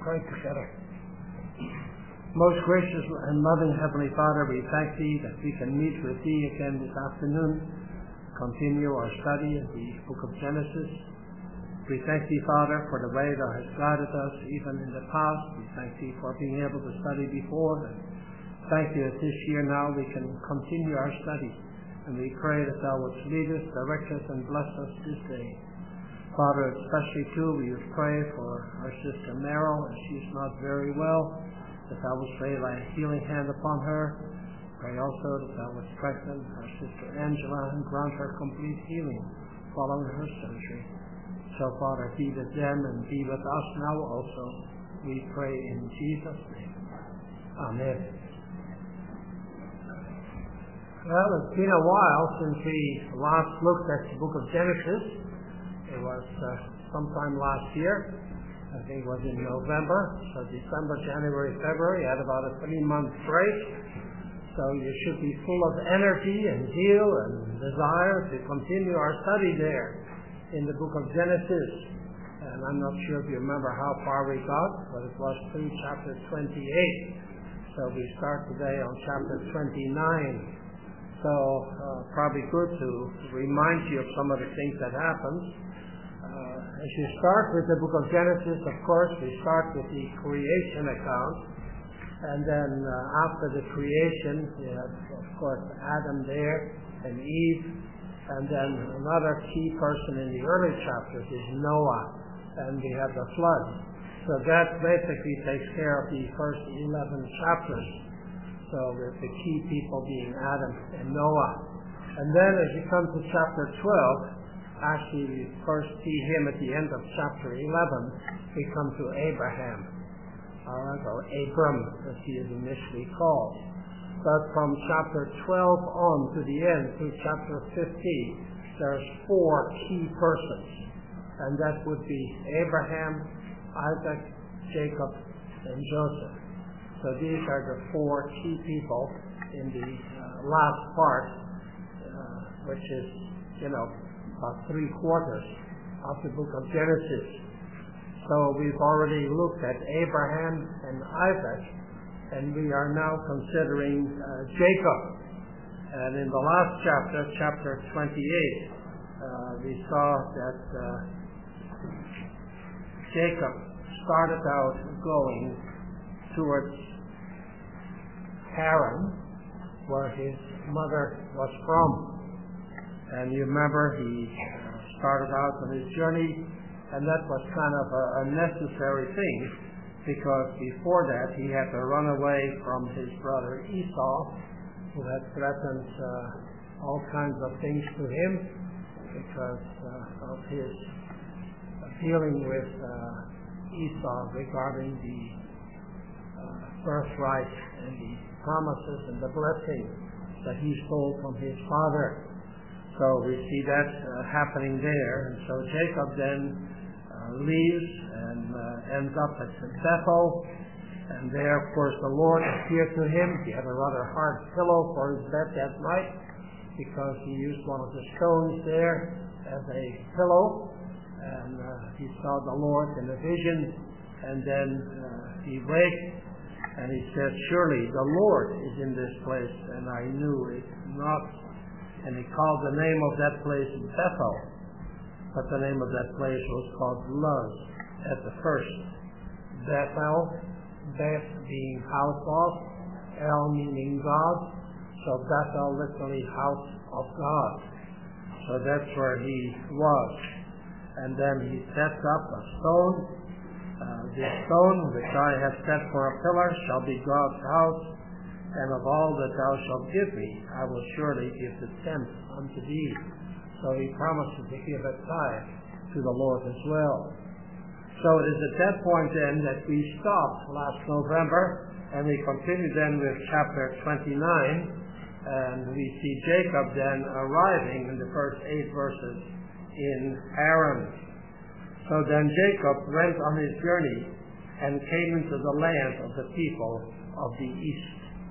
pray together. Most gracious and loving Heavenly Father, we thank Thee that we can meet with Thee again this afternoon, continue our study in the book of Genesis. We thank Thee, Father, for the way Thou hast guided us even in the past. We thank Thee for being able to study before. And thank You that this year now we can continue our study. And we pray that Thou wouldst lead us, direct us, and bless us this day. Father, especially too, we would pray for our sister Meryl, as she's not very well, that Thou wouldst lay Thy healing hand upon her. Pray also that Thou wouldst strengthen our sister Angela and grant her complete healing following her surgery. So, Father, be with them and be with us now also. We pray in Jesus' name. Amen. Well, it's been a while since we last looked at the book of Genesis. It was sometime last year. I think it was in November. So December, January, February. Had about a 3-month break. So you should be full of energy and zeal and desire to continue our study there in the book of Genesis. And I'm not sure if you remember how far we got, but it was through chapter 28. So we start today on chapter 29. So probably good to remind you of some of the things that happened. As you start with the book of Genesis, of course, we start with the creation account. And then after the creation, we have, of course, Adam there and Eve. And then another key person in the early chapters is Noah. And we have the flood. So that basically takes care of the first 11 chapters. So with the key people being Adam and Noah. And then as you come to chapter 12, actually we first see him at the end of chapter 11, we come to Abraham. Alright, or Abram, as he is initially called. But from chapter 12 on to the end, through chapter 15, there's 4 key persons. And that would be Abraham, Isaac, Jacob, and Joseph. So these are the 4 key people in the last part, which is, about 3/4 of the book of Genesis. So we've already looked at Abraham and Isaac, and we are now considering Jacob. And in the last chapter, chapter 28, we saw that Jacob started out going towards Haran, where his mother was from. And you remember he started out on his journey, and that was kind of a necessary thing, because before that he had to run away from his brother Esau, who had threatened all kinds of things to him because of his dealing with Esau regarding the birthright and the promises and the blessing that he stole from his father. So we see that happening there. And so Jacob then leaves and ends up at Bethel. And there, of course, the Lord appeared to him. He had a rather hard pillow for his bed that night because he used one of the stones there as a pillow. And he saw the Lord in a vision. And then he waked and he said, "Surely the Lord is in this place." And I knew it not. And he called the name of that place Bethel, but the name of that place was called Luz at the first. Bethel, Beth being house of, El meaning God, so Bethel literally house of God. So that's where he was. And then he sets up a stone. This stone which I have set for a pillar shall be God's house. And of all that thou shalt give me, I will surely give the tenth unto thee. So he promises to give a tithe to the Lord as well. So it is at that point then that we stopped last November, and we continue then with chapter 29, and we see Jacob then arriving in the first 8 verses in Haran. So then Jacob went on his journey and came into the land of the people of the east.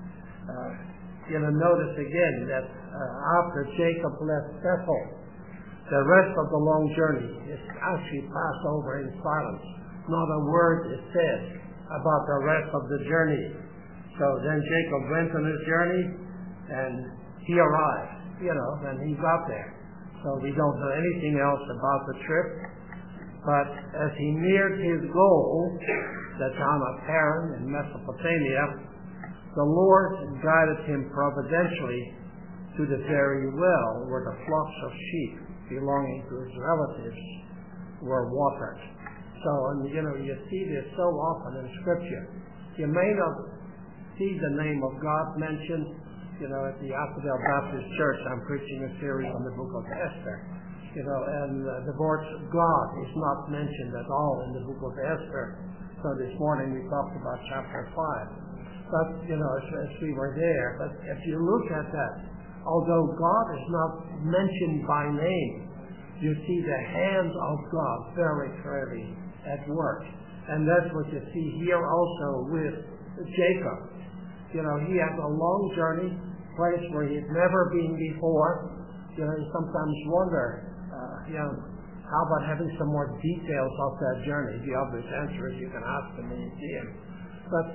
Notice again that after Jacob left Bethel, the rest of the long journey is actually passed over in silence. not a word is said about the rest of the journey. So then Jacob went on his journey, and he arrived, and he got there. So we don't know anything else about the trip. But as he neared his goal, the town of Haran in Mesopotamia, the Lord guided him providentially to the very well where the flocks of sheep belonging to his relatives were watered. So, you see this so often in Scripture. You may not see the name of God mentioned. At the Asphodel Baptist Church, I'm preaching a series on the book of Esther. And the word God is not mentioned at all in the book of Esther. So this morning we talked about chapter 5. But, as we were there, but if you look at that, although God is not mentioned by name, you see the hand of God very clearly at work. And that's what you see here also with Jacob. He had a long journey, place where he had never been before. You sometimes wonder, how about having some more details of that journey? The obvious answer is you can ask him when you see him. But,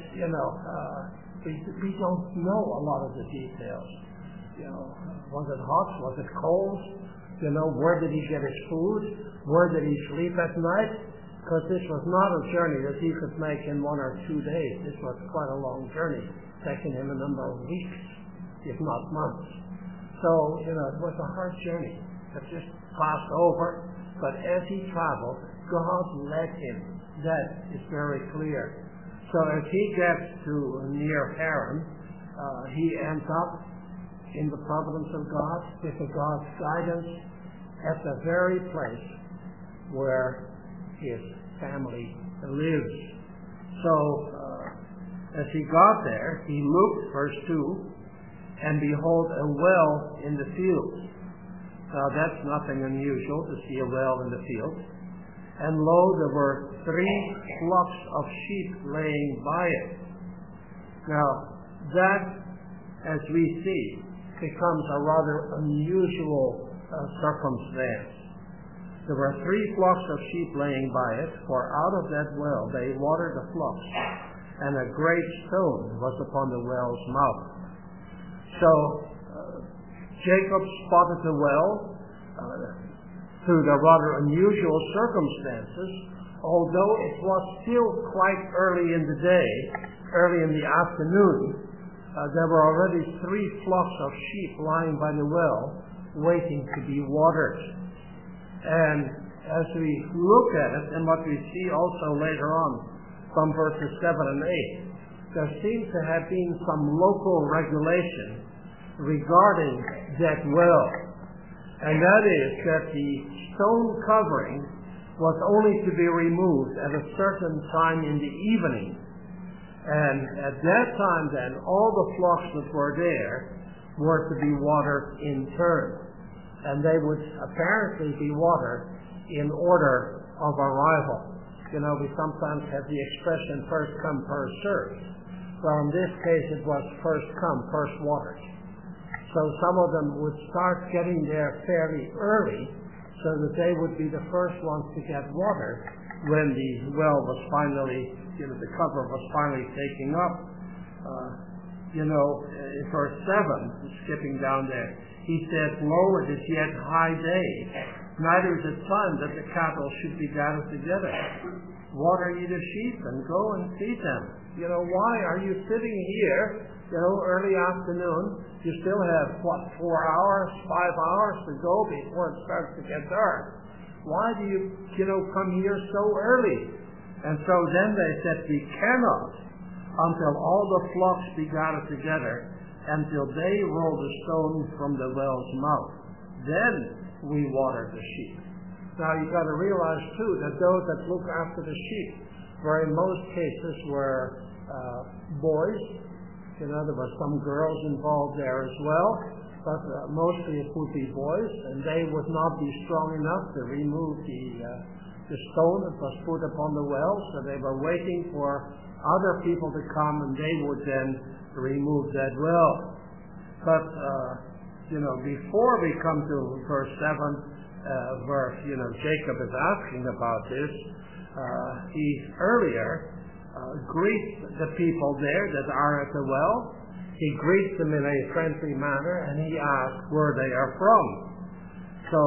we don't know a lot of the details. Was it hot? Was it cold? Where did he get his food? Where did he sleep at night? Because this was not a journey that he could make in 1 or 2 days. This was quite a long journey, taking him a number of weeks, if not months. So, it was a hard journey. It just passed over. But as he traveled, God led him. That is very clear. So as he gets to near Haran, he ends up in the providence of God, with God's guidance, at the very place where his family lives. So as he got there, he looked, verse 2, and behold, a well in the field. Now that's nothing unusual to see a well in the field. And lo, there were 3 flocks of sheep laying by it. Now that, as we see, becomes a rather unusual circumstance. There were 3 flocks of sheep laying by it, for out of that well they watered the flocks, and a great stone was upon the well's mouth. So Jacob spotted the well through the rather unusual circumstances, although it was still quite early in the day, early in the afternoon. There were already 3 flocks of sheep lying by the well, waiting to be watered. And as we look at it, and what we see also later on from verses 7 and 8, there seems to have been some local regulation regarding that well. And that is that the stone covering was only to be removed at a certain time in the evening. And at that time then, all the flocks that were there were to be watered in turn. And they would apparently be watered in order of arrival. We sometimes have the expression first come, first served. Well, in this case it was first come, first watered. So some of them would start getting there fairly early so that they would be the first ones to get watered when the well was finally, the cover was finally taken up. In verse 7, skipping down there, he said, lo, it is yet high day, neither is it time that the cattle should be gathered together. Water ye the sheep and go and feed them. Why are you sitting here, early afternoon? You still have, 4 hours, 5 hours to go before it starts to get dark. Why do you, come here so early? And so then they said, we cannot until all the flocks be gathered together, until they roll the stone from the well's mouth. Then we water the sheep. Now you've got to realize too that those that look after the sheep were in most cases were boys. There were some girls involved there as well, but mostly it would be boys, and they would not be strong enough to remove the stone that was put upon the well, so they were waiting for other people to come, and they would then remove that well. But before we come to verse 7, where Jacob is asking about this, he earlier greets the people there that are at the well. He greets them in a friendly manner, and he asks where they are from. So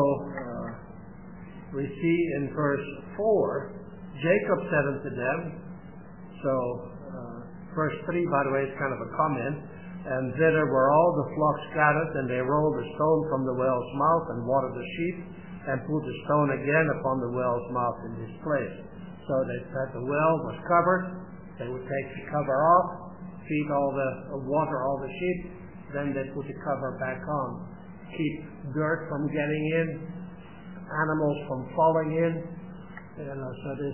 we see in verse 4, Jacob said unto them, so verse 3, by the way, is kind of a comment, and thither were all the flocks scattered, and they rolled a stone from the well's mouth and watered the sheep, and put the stone again upon the well's mouth in this place. So they said the well was covered. They would take the cover off, feed all the water, all the sheep, then they put the cover back on. Keep dirt from getting in, animals from falling in. So this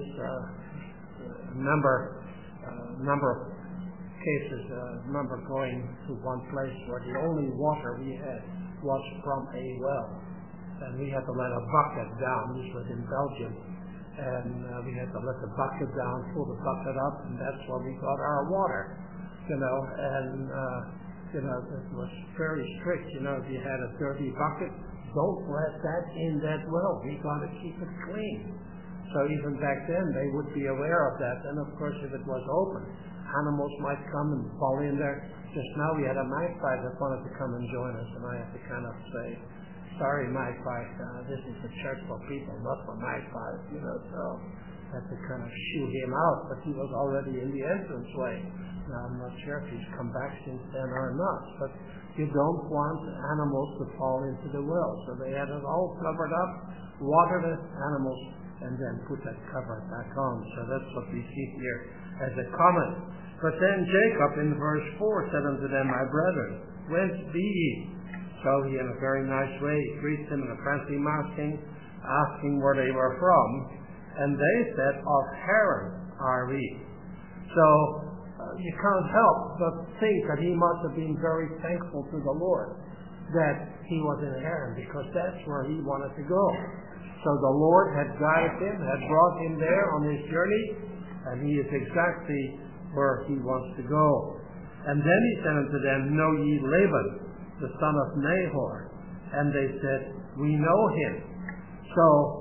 number of cases, remember going to one place where the only water we had was from a well. And we had to let a bucket down. This was in Belgium. And we had to let the bucket down, pull the bucket up, and that's where we got our water. And it was very strict. If you had a dirty bucket, don't let that in that well. We got to keep it clean. So even back then, they would be aware of that. And of course, if it was open, animals might come and fall in there. Just now we had a magpie that wanted to come and join us, and I had to kind of say, sorry, magpie, this is a church for people, not for magpies, so I had to kind of shoo him out, but he was already in the entranceway. Now, I'm not sure if he's come back since then or not, but you don't want animals to fall into the well. So they had it all covered up, watered the animals, and then put that cover back on. So that's what we see here as a comment. But then Jacob in verse 4 said unto them, my brethren, whence be ye? So he, in a very nice way, greets them in a friendly asking where they were from. And they said, of Haran are we. So you can't help but think that he must have been very thankful to the Lord that he was in Haran, because that's where he wanted to go. So the Lord had guided him, had brought him there on his journey, and he is exactly where he wants to go. And then he said unto them, know ye Laban, the son of Nahor? And they said, we know him. So,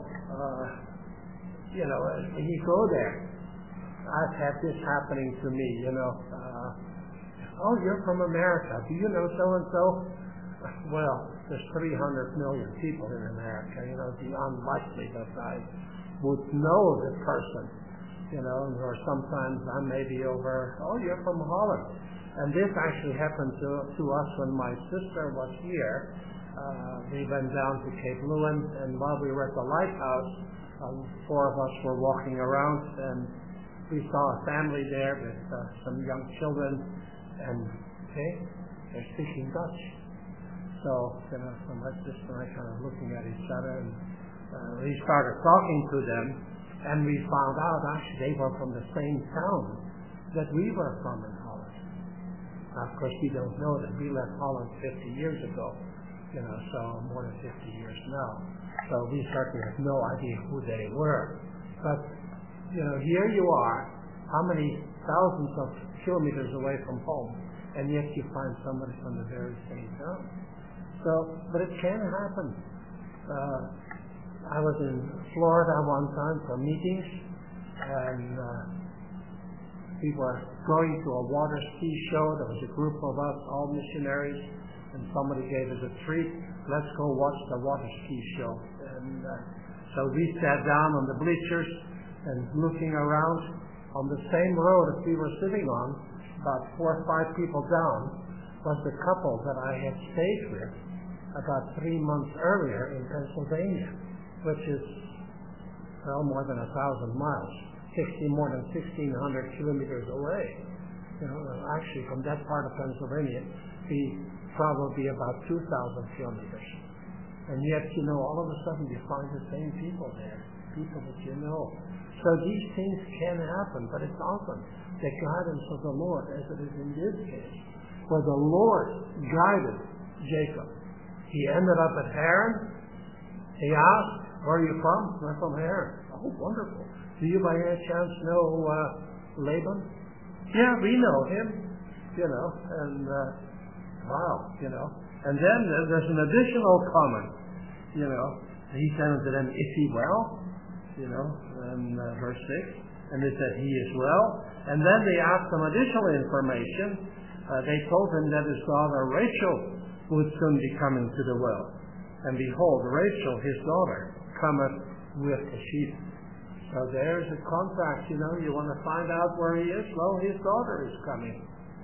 when you go there, I've had this happening to me, oh, you're from America. Do you know so-and-so? Well, there's 300 million people in America. It'd be unlikely that I would know the person, or sometimes I may be over, oh, you're from Holland. And this actually happened to us when my sister was here. We went down to Cape Lewin, and while we were at the lighthouse, 4 of us were walking around, and we saw a family there with some young children, and they're speaking Dutch. So, my sister and I kind of looking at each other, and we started talking to them, and we found out actually they were from the same town that we were from in Holland. Now, of course, we don't know that. We left Holland 50 years ago, so more than 50 years now. So we certainly have no idea who they were. But, here you are, how many thousands of kilometers away from home, and yet you find somebody from the very same town. So, but it can happen. I was in Florida one time for meetings, and we were going to a water ski show. There was a group of us, all missionaries, and somebody gave us a treat. Let's go watch the water ski show. And so we sat down on the bleachers and looking around on the same road that we were sitting on, about 4 or 5 people down, was the couple that I had stayed with about 3 months earlier in Pennsylvania, which is, more than 1,000 miles, more than 1,600 kilometers away. Actually from that part of Pennsylvania, be probably about 2,000 kilometers. And yet, all of a sudden you find the same people there, people that you know. So these things can happen, but it's often the guidance of the Lord, as it is in this case, where the Lord guided Jacob. He ended up at Haran. He asked, where are you from? I'm from Haran. Oh, wonderful. Do you by any chance know Laban? Yeah, we know him, and wow, And then there's an additional comment, He said to them, is he well? in verse 6. And they said, he is well. And then they asked him additional information. They told him that his daughter Rachel would soon be coming to the well. And behold, Rachel, his daughter, cometh with the sheep. So there's a contract, you want to find out where he is? Well, his daughter is coming.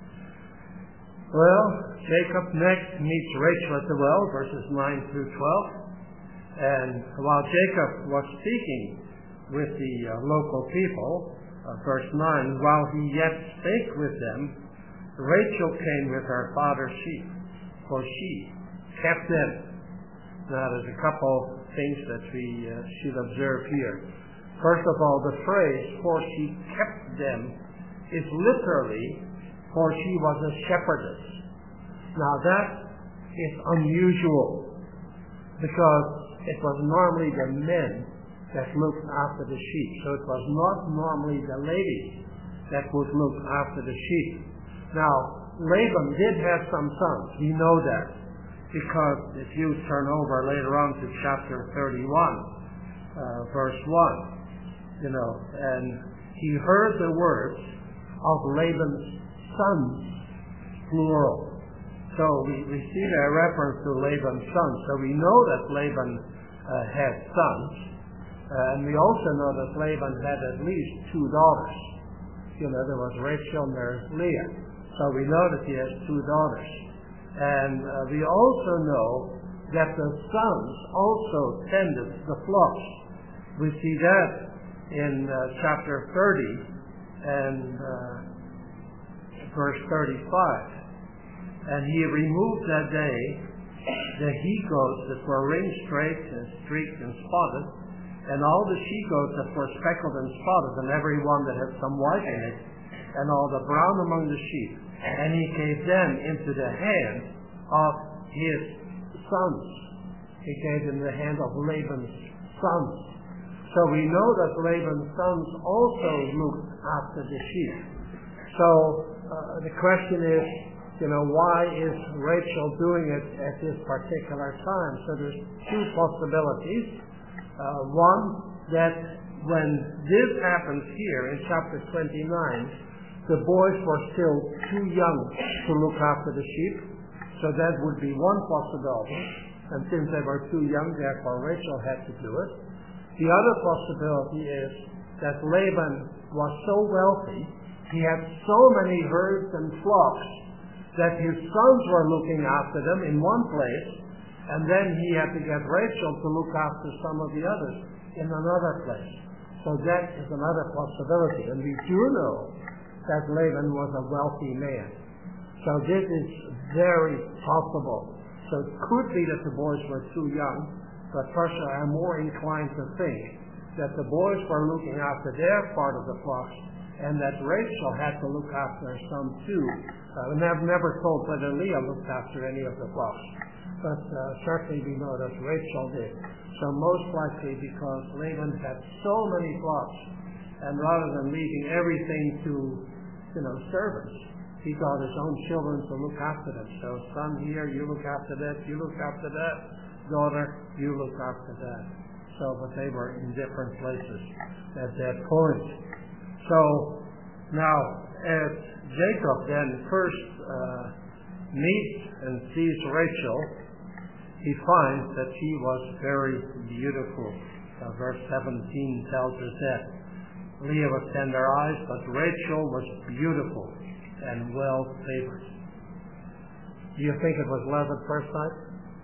Well, Jacob next meets Rachel at the well, verses 9 through 12. And while Jacob was speaking with the local people, verse 9, while he yet spake with them, Rachel came with her father's sheep, for she kept them. Now, there's a couple things that we should observe here. First of all, the phrase, for she kept them, is literally, for she was a shepherdess. Now, that is unusual, because it was normally the men that looked after the sheep. So it was not normally the ladies that would look after the sheep. Now, Laban did have some sons. We know that, because if you turn over later on to chapter 31, verse 1, and he heard the words of Laban's sons, plural. So we see a reference to Laban's sons. So we know that Laban had sons. And we also know that Laban had at least 2 daughters. There was Rachel and there's Leah. So we know that he has 2 daughters. And we also know that the sons also tended the flocks. We see that in chapter 30 and verse 35. And he removed that day the he-goats that were ring-straight and streaked and spotted, and all the she-goats that were speckled and spotted, and every one that had some white in it, and all the brown among the sheep. And he gave them into the hand of his sons. He gave them the hand of Laban's sons. So we know that Laban's sons also looked after the sheep. So the question is, why is Rachel doing it at this particular time? So there's 2 possibilities. One, that when this happens here in chapter 29, the boys were still too young to look after the sheep. So that would be one possibility. And since they were too young, therefore Rachel had to do it. The other possibility is that Laban was so wealthy, he had so many herds and flocks, that his sons were looking after them in one place, and then he had to get Rachel to look after some of the others in another place. So that is another possibility. And we do know that Laban was a wealthy man. So this is very possible. So it could be that the boys were too young, but personally I'm more inclined to think that the boys were looking after their part of the flocks, and that Rachel had to look after some too. Never told whether Leah looked after any of the flocks, but certainly we know that Rachel did. So most likely because Laban had so many flocks, and rather than leaving everything to servants, he got his own children to look after them. So son here, you look after that, you look after that. Daughter, you look after that. So, but they were in different places at that point. So now, as Jacob then first meets and sees Rachel, he finds that she was very beautiful. Verse 17 tells us that. Leah was tender eyes, but Rachel was beautiful and well favored. Do you think it was love at first sight?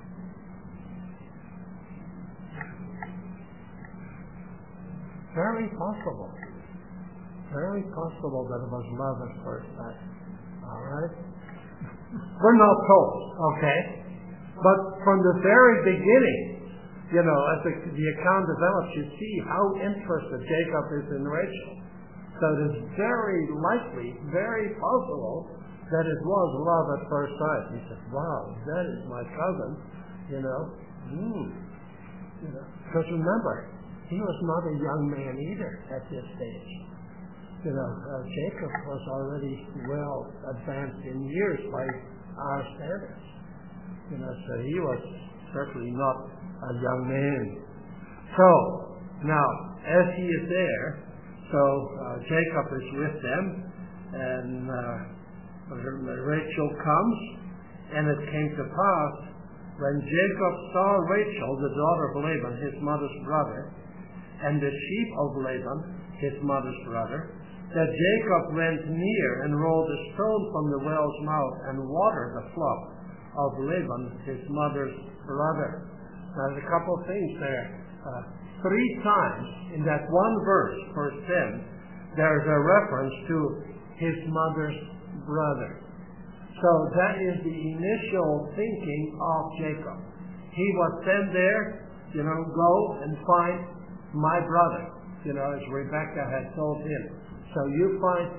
Very possible. Very possible that it was love at first sight. All right? We're not told, okay? But from the very beginning, as the account develops, you see how interested Jacob is in Rachel. So it is very likely, very possible, that it was love at first sight. He said, wow, that is my cousin, Because remember, he was not a young man either at this stage. Jacob was already well advanced in years by our standards. So he was certainly not a young man. So, now, as he is there, so Jacob is with them, and Rachel comes, and it came to pass, when Jacob saw Rachel, the daughter of Laban, his mother's brother, and the sheep of Laban, his mother's brother, that Jacob went near and rolled a stone from the well's mouth and watered the flock of Laban, his mother's brother. Now, there's a couple of things there. 3 times in that one verse, verse 10, there's a reference to his mother's brother. So that is the initial thinking of Jacob. He was sent there, go and find my brother, as Rebekah had told him. So you find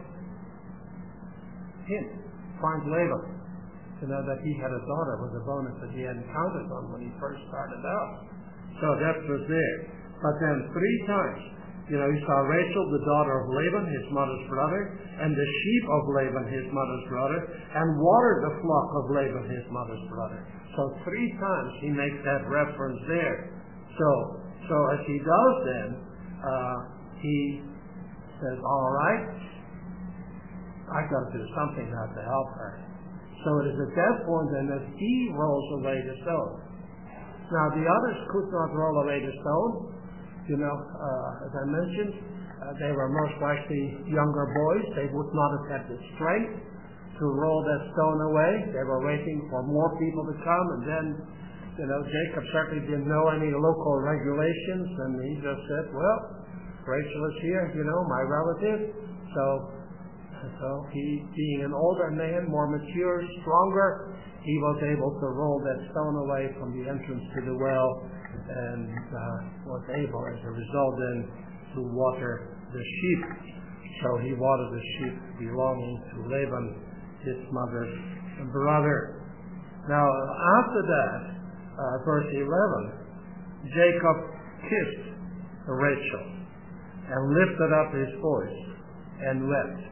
him, find Laban. That he had a daughter was a bonus that he hadn't counted on when he first started out. So that was there. But then 3 times, he saw Rachel, the daughter of Laban, his mother's brother, and the sheep of Laban, his mother's brother, and watered the flock of Laban, his mother's brother. So 3 times he makes that reference there. So as he does then, he says, all right, I've got to do something now to help her. So it is at that point then that he rolls away the stone. Now the others could not roll away the stone. As I mentioned, they were most likely younger boys. They would not have had the strength to roll that stone away. They were waiting for more people to come, and then, Jacob certainly didn't know any local regulations, and he just said, well, Rachel is here, my relative. So he, being an older man, more mature, stronger, he was able to roll that stone away from the entrance to the well, and was able, as a result, then to water the sheep. So he watered the sheep belonging to Laban, his mother's brother. Now, after that, verse 11, Jacob kissed Rachel and lifted up his voice and wept.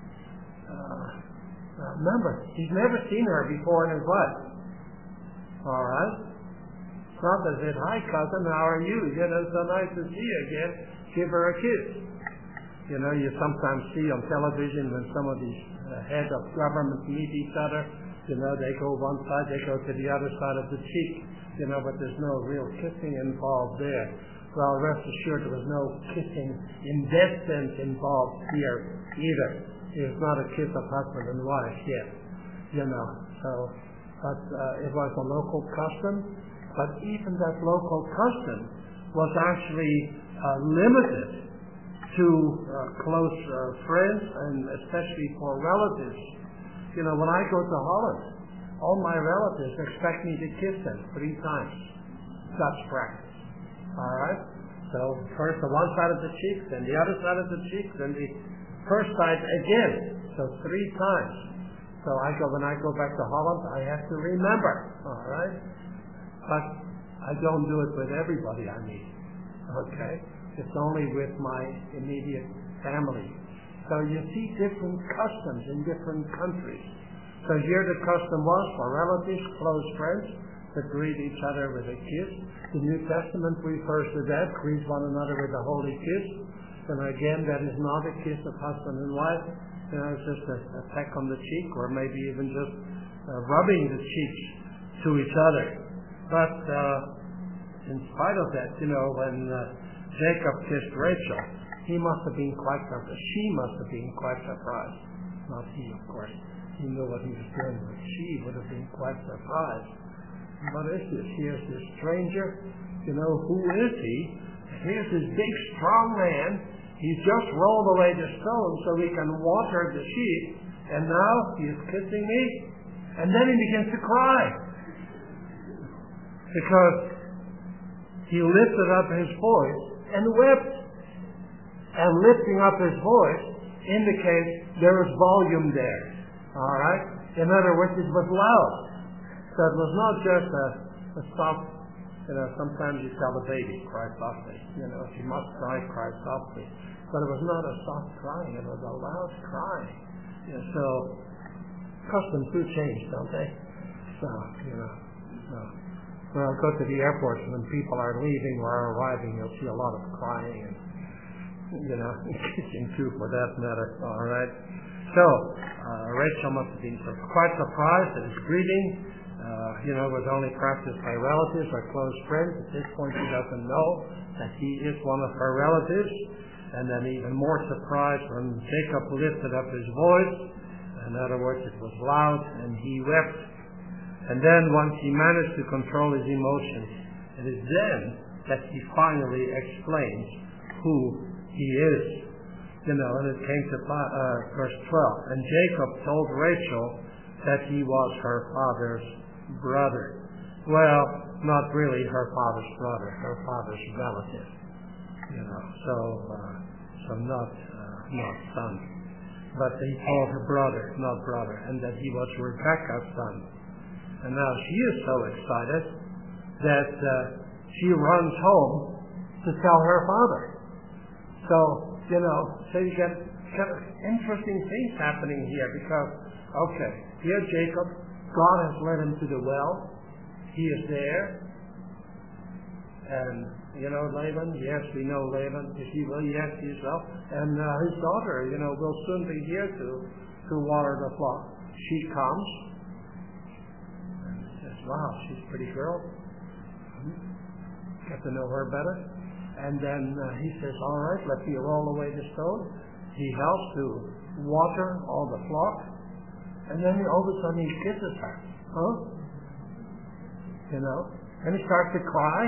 Remember, he's never seen her before in his life. All right? It's not that he said, hi, cousin, how are you? It's so nice to see you again. Give her a kiss. You sometimes see on television when some of these heads of government meet each other, they go one side, they go to the other side of the cheek, but there's no real kissing involved there. Well, rest assured there was no kissing in that sense involved here either. It was not a kiss of husband and wife yet, but it was a local custom. But even that local custom was actually limited to close friends, and especially for relatives. When I go to Holland, all my relatives expect me to kiss them 3 times. Dutch practice. All right? So first the one side of the cheek, then the other side of the cheek, then the first side again. So 3 times. So when I go back to Holland, I have to remember. All right? But I don't do it with everybody I meet. Okay? It's only with my immediate family. So you see different customs in different countries. So here the custom was for relatives, close friends, to greet each other with a kiss. The New Testament refers to that, greet one another with a holy kiss. And again, that is not a kiss of husband and wife. It's just a peck on the cheek, or maybe even just rubbing the cheeks to each other. But in spite of that, when Jacob kissed Rachel, he must have been quite surprised. She must have been quite surprised. Not he, of course. He knew what he was doing, but she would have been quite surprised. What is this? Here's this stranger. Who is he? Here's this big, strong man. He's just rolled away the stone so he can water the sheep, and now he is kissing me. And then he begins to cry. Because he lifted up his voice and wept. And lifting up his voice indicates there is volume there. All right? In other words, it was loud. So it was not just a soft, sometimes you tell the baby, cry softly. If you must cry, cry softly. But it was not a soft crying, it was a loud crying. So customs do change, don't they? So, when I go to the airports, when people are leaving or are arriving, you'll see a lot of crying and kissing too, for that matter. All right. So Rachel must have been quite surprised at his greeting. It was only practiced by relatives or close friends. At this point, she doesn't know that he is one of her relatives. And then even more surprised when Jacob lifted up his voice. In other words, it was loud, and he wept. And then once he managed to control his emotions, it is then that he finally explains who he is. And it came to verse 12. And Jacob told Rachel that he was her father's brother. Well, not really her father's brother, her father's relative. So not son. But he called her brother, and that he was Rebekah's son. And now she is so excited that she runs home to tell her father. So you get kind of interesting things happening here because, here Jacob, God has led him to the well. He is there. And, Laban, yes, we know Laban. Is he will? Yes, he is well. And his daughter, will soon be here to water the flock. She comes and says, wow, she's a pretty girl. Get to know her better. And then he says, all right, let me roll away the stone. He helps to water all the flock. And then all of a sudden he kisses her. And he starts to cry.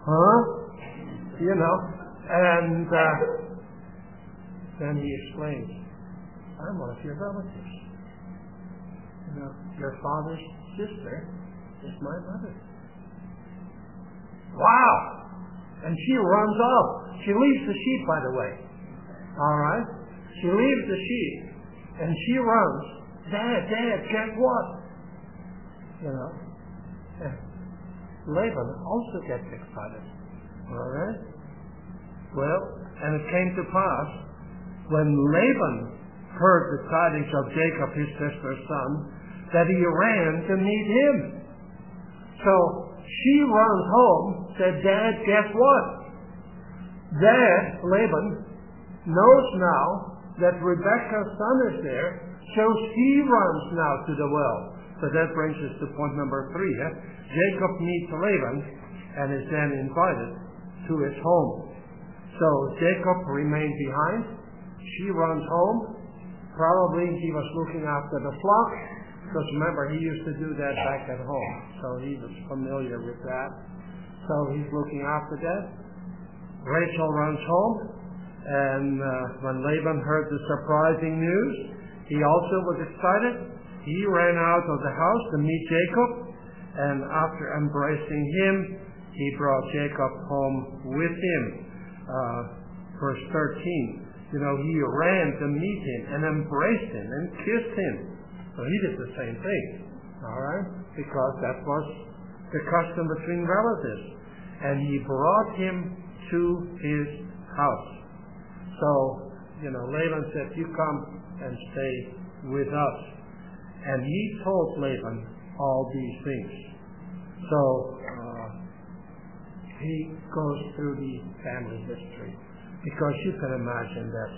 And then he explains, I'm one of your relatives. Your father's sister is my mother. Wow! And she runs off. She leaves the sheep, by the way. All right? She leaves the sheep, and she runs. Dad, guess what? Laban also gets excited. All right? Well, and it came to pass, when Laban heard the tidings of Jacob, his sister's son, that he ran to meet him. So she runs home, said, Dad, guess what? Dad, Laban, knows now that Rebekah's son is there, so he runs now to the well. So that brings us to point number 3. Jacob meets Laban and is then invited to his home. So Jacob remained behind. She runs home. Probably he was looking after the flock, because remember, he used to do that back at home. So he was familiar with that. So he's looking after that. Rachel runs home, and when Laban heard the surprising news, he also was excited. He ran out of the house to meet Jacob, and after embracing him, he brought Jacob home with him. Verse 13, he ran to meet him and embraced him and kissed him. So he did the same thing, all right, because that was the custom between relatives. And he brought him to his house. So, Laban said, you come and stay with us. And he told Laban all these things. So, he goes through the family history. Because you can imagine that,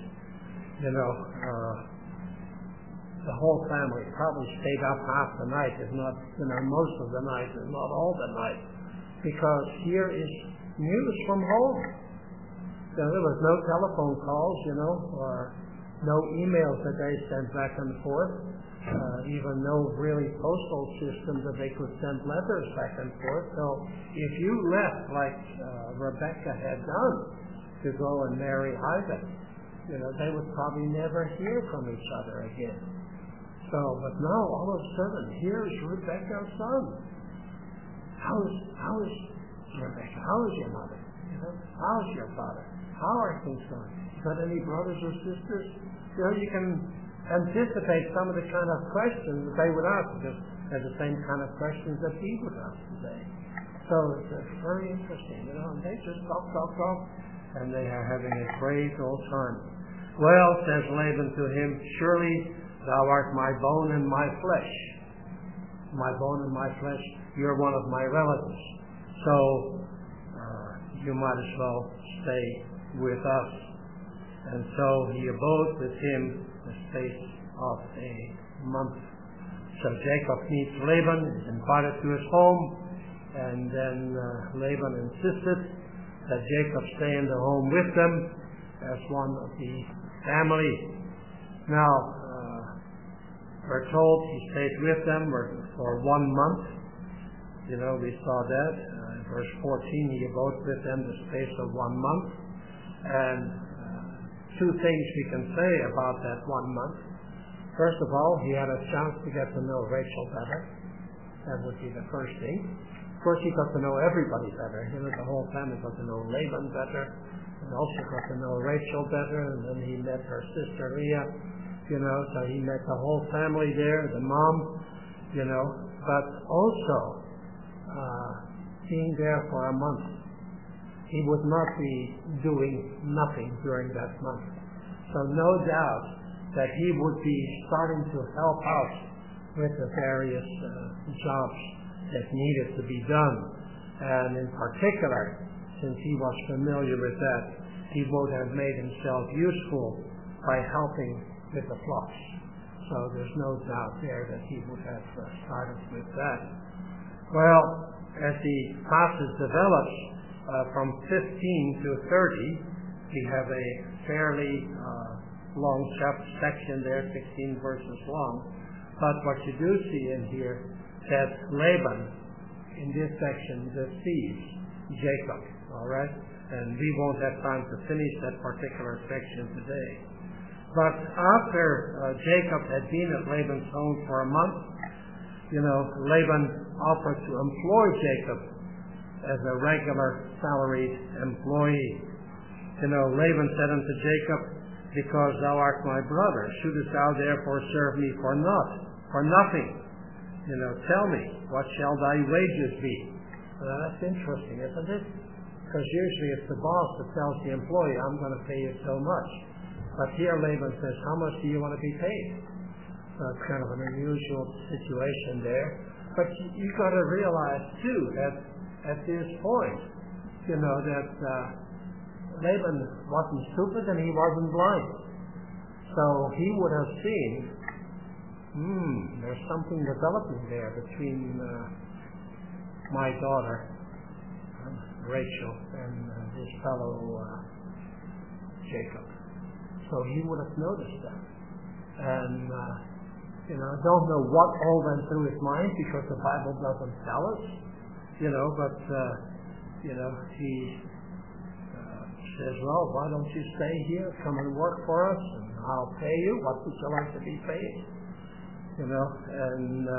the whole family probably stayed up half the night, if not, most of the night, if not all the night. Because here is news from home. There was no telephone calls, or no emails that they sent back and forth. Even no really postal system that they could send letters back and forth. So if you left like Rebekah had done to go and marry Isaac, they would probably never hear from each other again. So, but now all of a sudden, here's Rebekah's son. How is Rebekah? How is your mother? How is your father? How are things going? You got any brothers or sisters? You can anticipate some of the kind of questions that they would ask, because they're the same kind of questions that he would ask today. So it's very interesting, and they just talk, and they are having a great old time. Well, says Laban to him, surely thou art my bone and my flesh. My bone and my flesh, you're one of my relatives. So you might as well stay with us. And so he abode with him the space of a month. So Jacob meets Laban, is invited to his home, and then Laban insisted that Jacob stay in the home with them as one of the family. Now, we're told he stayed with them for 1 month. We saw that. In verse 14, he abode with them the space of 1 month. And two things we can say about that 1 month. First of all, he had a chance to get to know Rachel better. That would be the first thing. Of course, he got to know everybody better. The whole family got to know Laban better, and also got to know Rachel better, and then he met her sister Leah, so he met the whole family there, the mom, but also being there for a month. He would not be doing nothing during that month. So no doubt that he would be starting to help out with the various jobs that needed to be done. And in particular, since he was familiar with that, he would have made himself useful by helping with the flocks. So there's no doubt there that he would have started with that. Well, as the passage develops from 15 to 30, we have a fairly long section there, 16 verses long. But what you do see in here, that Laban, in this section, deceives Jacob, all right? And we won't have time to finish that particular section today. But after Jacob had been at Laban's home for a month, Laban offered to employ Jacob as a regular salaried employee. Laban said unto Jacob, because thou art my brother, shouldest thou therefore serve me for nothing? Tell me, what shall thy wages be? That's interesting, isn't it? Because usually it's the boss that tells the employee, I'm going to pay you so much. But here Laban says, how much do you want to be paid? It's kind of an unusual situation there. But you've got to realize, too, that at this point, that Laban wasn't stupid and he wasn't blind. So he would have seen, there's something developing there between my daughter, Rachel, and this fellow, Jacob. So he would have noticed that. And, I don't know what all went through his mind because the Bible doesn't tell us, but he says, well, why don't you stay here, come and work for us, and I'll pay you. What would you like to be paid? And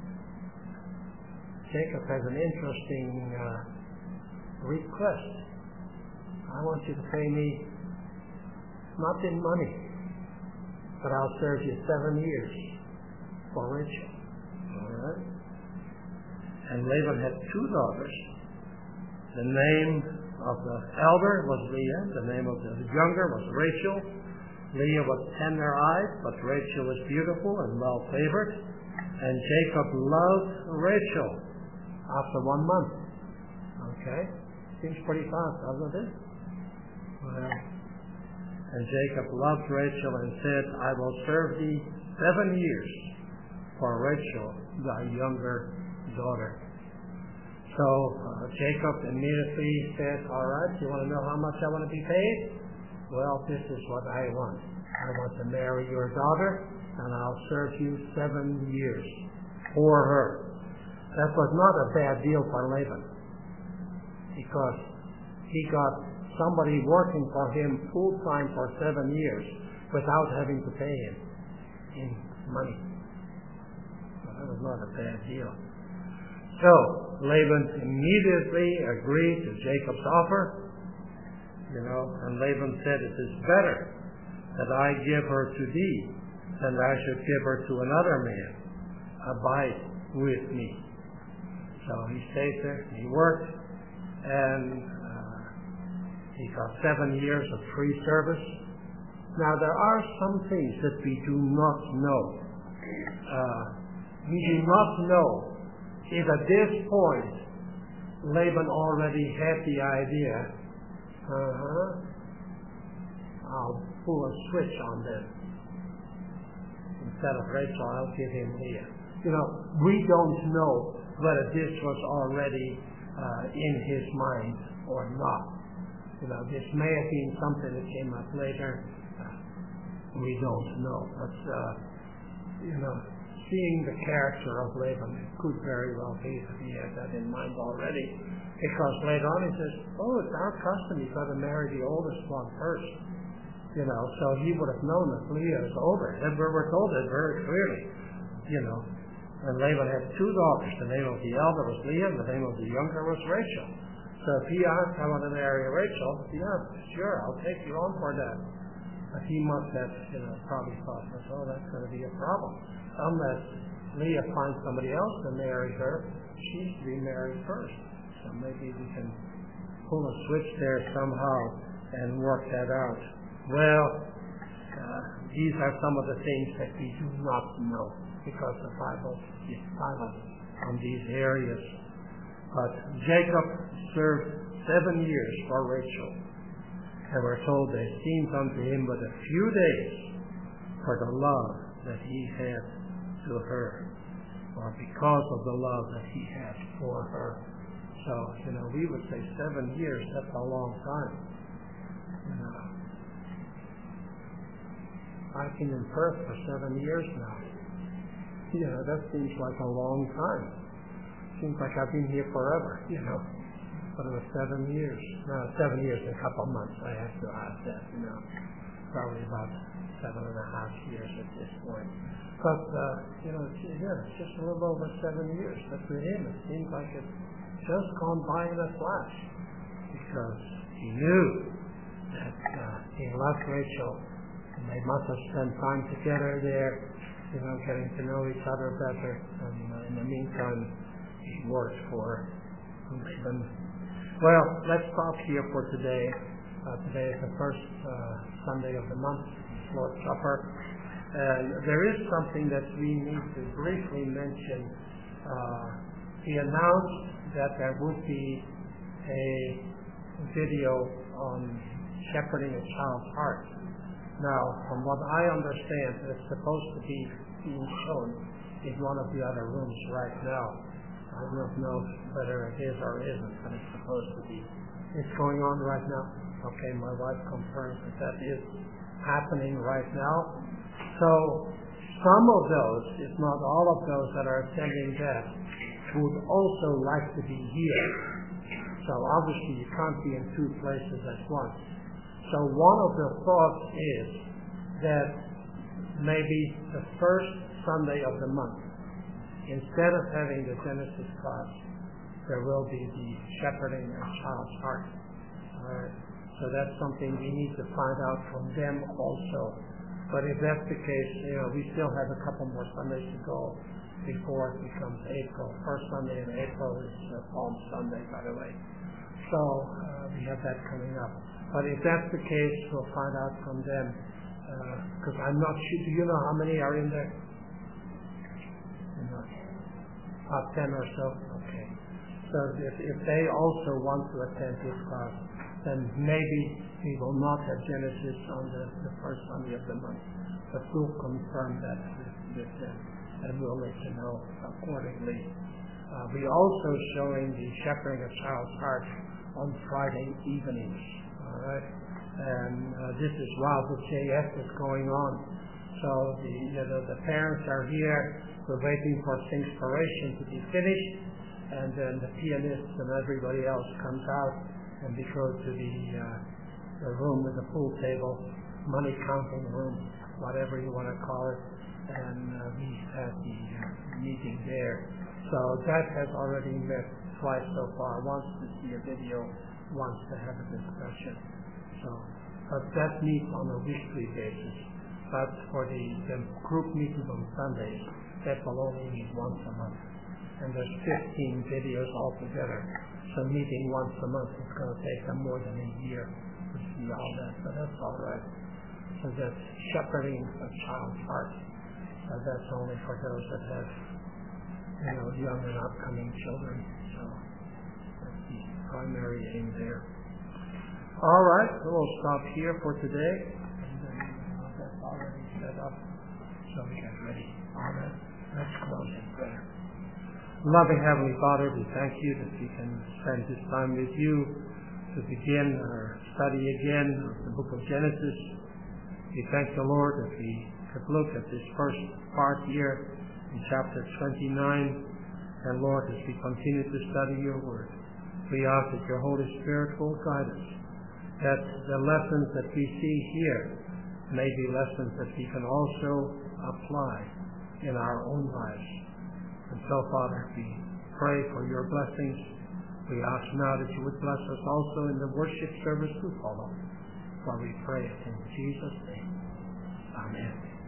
Jacob has an interesting request. I want you to pay me not in money, but I'll serve you 7 years for Rachel. All right? And Laban had 2 daughters. The name of the elder was Leah. The name of the younger was Rachel. Leah was tender-eyed, but Rachel was beautiful and well-favored. And Jacob loved Rachel after 1 month. Okay? Seems pretty fast, doesn't it? Well, and Jacob loved Rachel and said, I will serve thee 7 years for Rachel, thy younger daughter. So Jacob immediately said, all right, you want to know how much I want to be paid? Well, this is what I want. I want to marry your daughter, and I'll serve you 7 years for her. That was not a bad deal for Laban, because he got somebody working for him full-time for 7 years without having to pay him in money. So that was not a bad deal. So Laban immediately agreed to Jacob's offer, and Laban said, it is better that I give her to thee than that I should give her to another man. Abide with me. So he stayed there, he worked, and he got 7 years of free service. Now there are some things that we do not know. We do not know if at this point Laban already had the idea, I'll pull a switch on them. Instead of Rachel, I'll give him Leah. We don't know whether this was already in his mind or not. This may have been something that came up later. We don't know. But, seeing the character of Laban, it could very well be that he had that in mind already. Because later on he says, it's our custom, you've got to marry the oldest one first. So he would have known that Leah is older. And we're told it very clearly. And Laban had two daughters. The name of the elder was Leah, and the name of the younger was Rachel. So if he asked, I want to marry Rachel, yeah, sure, I'll take you on for that. But he must have, probably thought, that's going to be a problem. Unless Leah finds somebody else to marry her, she's to be married first. So maybe we can pull a switch there somehow and work that out. Well, these are some of the things that we do not know because the Bible is silent on these areas. But Jacob served 7 years for Rachel, and we're told they seemed unto him but a few days for the love that he had to her, or because of the love that he had for her. So, we would say 7 years, that's a long time. I've been in Perth for 7 years now. That seems like a long time. Seems like I've been here forever, But it was 7 years. No, 7 years and a couple of months, I have to add that, Probably about 7.5 years at this point. But, it's just a little over 7 years. But for him, it seems like it's just gone by in a flash. Because he knew that he loved Rachel, and they must have spent time together there, getting to know each other better. And in the meantime, he worked for Laban. Well, let's stop here for today. Today is the first Sunday of the month, Lord's Supper. And there is something that we need to briefly mention. He announced that there would be a video on shepherding a child's heart. Now, from what I understand, it's supposed to be being shown in one of the other rooms right now. I don't know whether it is or isn't, but it's supposed to be. It's going on right now. Okay, my wife confirms that is happening right now. So, some of those, if not all of those that are attending that, would also like to be here. So obviously you can't be in two places at once. So one of the thoughts is that maybe the first Sunday of the month, instead of having the Genesis class, there will be the shepherding a child's heart. Alright. So that's something we need to find out from them also. But if that's the case, we still have a couple more Sundays to go before it becomes April. First Sunday in April is Palm Sunday, by the way. So we have that coming up. But if that's the case, we'll find out from them. Because I'm not sure. Do you know how many are in there? About 10 or so? Okay. So if they also want to attend this class, then maybe we will not have Genesis on the first Sunday of the month. But we'll confirm that with them, and we'll let you know accordingly. We're also showing the shepherding a child's heart on Friday evenings. All right, and this is while the JF is going on. So the parents are here. We're waiting for Singspiration to be finished, and then the pianists and everybody else comes out, and we go to the room with the pool table, money counting room, whatever you want to call it, and we have the meeting there. So that has already met twice so far. Wants to see a video, wants to have a discussion. So, but that meets on a weekly basis. But for the group meetings on Sundays, that will only meet once a month. And there's 15 videos altogether. So meeting once a month is going to take them more than a year to see all that, but that's all right. So that's shepherding a child's heart. That's only for those that have, young and upcoming children. So that's the primary aim there. All right, we'll stop here for today, and then up so we get ready. Amen. Let's close in prayer. Loving Heavenly Father, we thank you that we can spend this time with you to begin our study again of the book of Genesis. We thank the Lord that we could look at this first part here in chapter 29. And Lord, as we continue to study your word, we ask that your Holy Spirit will guide us, that the lessons that we see here may be lessons that we can also apply in our own lives. And so, Father, we pray for your blessings. We ask now that you would bless us also in the worship service to follow. For we pray it in Jesus' name. Amen.